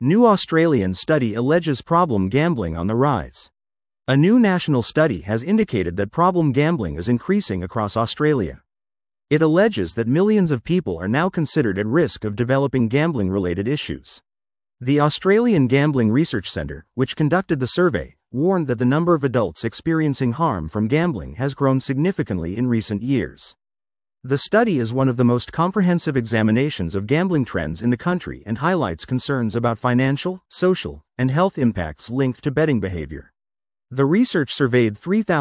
New Australian study alleges problem gambling on the rise. A new national study has indicated that problem gambling is increasing across Australia. It alleges that millions of people are now considered at risk of developing gambling-related issues. The Australian Gambling Research Centre, which conducted the survey, warned that the number of adults experiencing harm from gambling has grown significantly in recent years. The study is one of the most comprehensive examinations of gambling trends in the country and highlights concerns about financial, social, and health impacts linked to betting behaviour. The research surveyed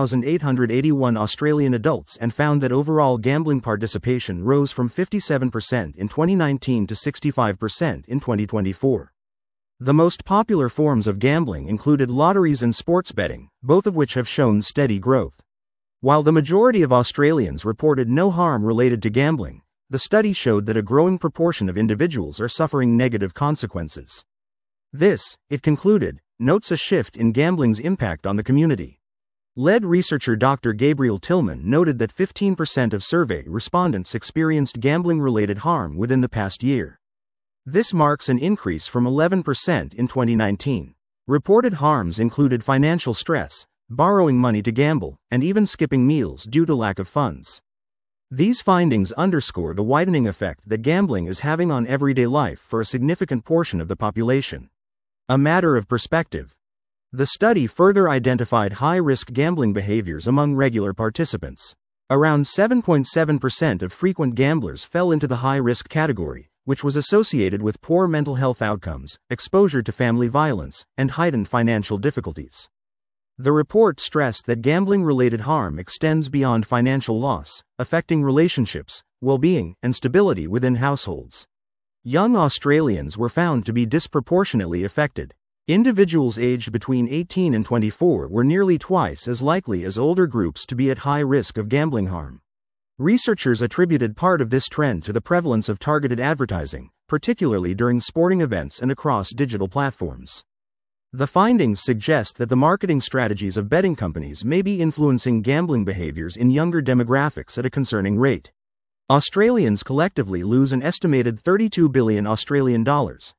3,881 Australian adults and found that overall gambling participation rose from 57% in 2019 to 65% in 2024. The most popular forms of gambling included lotteries and sports betting, both of which have shown steady growth. While the majority of Australians reported no harm related to gambling, the study showed that a growing proportion of individuals are suffering negative consequences. This, it concluded, notes a shift in gambling's impact on the community. Lead researcher Dr. Gabriel Tillman noted that 15% of survey respondents experienced gambling-related harm within the past year. This marks an increase from 11% in 2019. Reported harms included financial stress, borrowing money to gamble, and even skipping meals due to lack of funds. These findings underscore the widening effect that gambling is having on everyday life for a significant portion of the population. A matter of perspective. The study further identified high-risk gambling behaviors among regular participants. Around 7.7% of frequent gamblers fell into the high-risk category, which was associated with poor mental health outcomes, exposure to family violence, and heightened financial difficulties. The report stressed that gambling-related harm extends beyond financial loss, affecting relationships, well-being, and stability within households. Young Australians were found to be disproportionately affected. Individuals aged between 18 and 24 were nearly twice as likely as older groups to be at high risk of gambling harm. Researchers attributed part of this trend to the prevalence of targeted advertising, particularly during sporting events and across digital platforms. The findings suggest that the marketing strategies of betting companies may be influencing gambling behaviors in younger demographics at a concerning rate. Australians collectively lose an estimated 32 billion Australian dollars,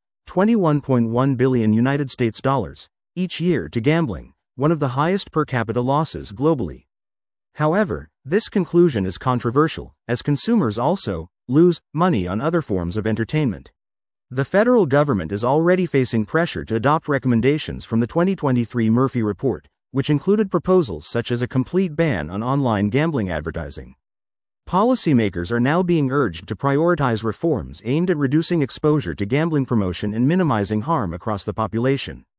$21.1 billion United States dollars, each year to gambling, one of the highest per capita losses globally. However, this conclusion is controversial, as consumers also lose money on other forms of entertainment. The federal government is already facing pressure to adopt recommendations from the 2023 Murphy Report, which included proposals such as a complete ban on online gambling advertising. Policymakers are now being urged to prioritize reforms aimed at reducing exposure to gambling promotion and minimizing harm across the population.